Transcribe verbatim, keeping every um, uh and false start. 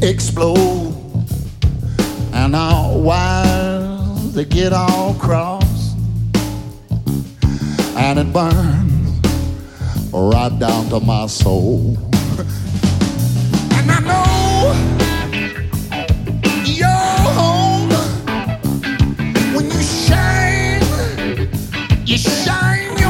explode, and our wires they get all crossed, and it burns right down to my soul. And I know you're home when you shine, you shine.